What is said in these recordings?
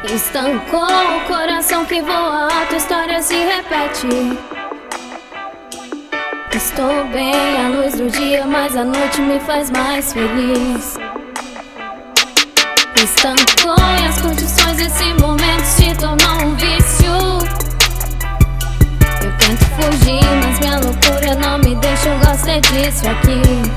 Estancou o coração que voa alto, a história se repete. Estou bem à luz do dia, mas a noite me faz mais feliz. Estancou e as condições desse momento se tornam um vício. Eu tento fugir, mas minha loucura não me deixa, eu gosto é disso aqui.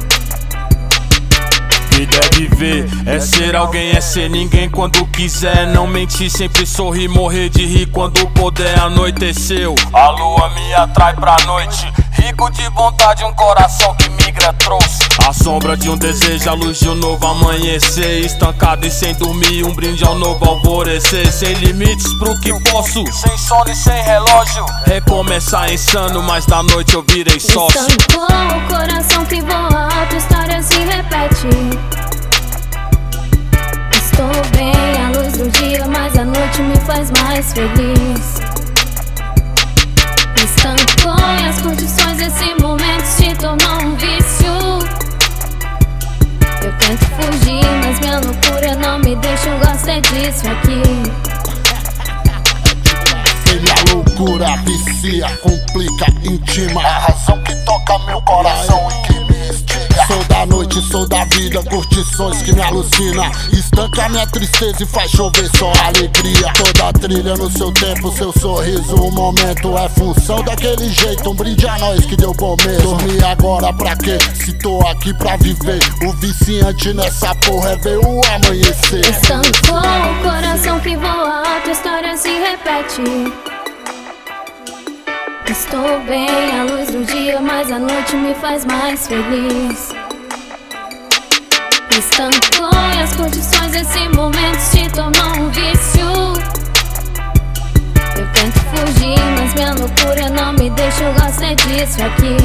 Vida é viver, é ser alguém, é ser ninguém quando quiser. Não mentir, sempre sorrir, morrer de rir quando puder. Anoiteceu, a lua me atrai pra noite. Rico de vontade, um coração que migra trouxe. A sombra de um desejo, a luz de um novo amanhecer. Estancado e sem dormir, um brinde ao novo alvorecer. Sem limites pro que posso, sem sono e sem relógio. Recomeçar insano, mas da noite eu virei sócio. Estancou o coração que voa alto, a história se repete. Estou bem à luz do dia, mas a noite me faz mais feliz. Estancou e as condições desse momento se tornam um vício. Eu tento fugir, mas minha loucura não me deixa, eu gosto é disso aqui. Minha loucura vicia, complica, intima. É a razão que toca meu coração e que me instiga. Sou da noite, sou da vida, curtições que me alucina. Estanca minha tristeza e faz chover só alegria. Toda trilha no seu tempo, seu sorriso, o momento é função daquele jeito. Um brinde a nós que deu bom mesmo. Dormir agora pra quê? Se tô aqui pra viver. O viciante nessa porra é ver o amanhecer. Estancou o coração que voa alto, a história se repete. Estou bem à luz do dia, mas a noite me faz mais feliz. Estancou e as condições desse momento se tornam um vício. Eu tento fugir, mas minha loucura não me deixa, eu gosto é disso aqui.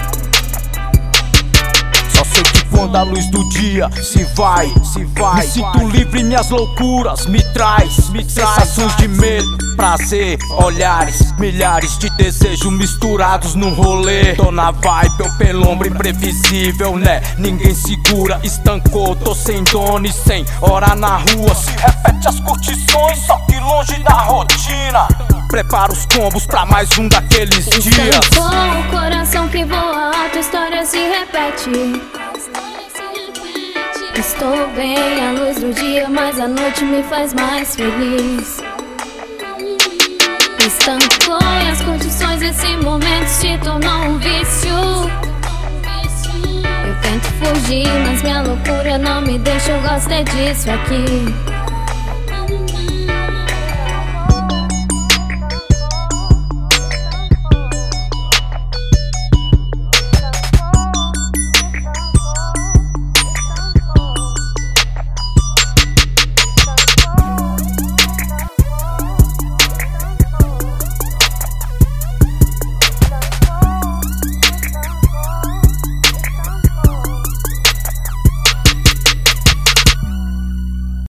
Só sei que quando a luz do dia se vai, me sinto livre, minhas loucuras me traz sensações de medo, prazer, olhares, milhares de desejos misturados num rolê. Tô na vibe, eu pelombra imprevisível, né? Ninguém segura, estancou, tô sem dono e sem hora na rua. Se repete as curtições, só que longe da rotina. Prepara os combos pra mais um daqueles dias. Estancou o coração que voa alto, a história se repete. Estou bem à luz do dia, mas a noite me faz mais feliz. Estancou e as condições desse momento se tornam um vício. Eu tento fugir, mas minha loucura não me deixa, eu gosto é disso aqui.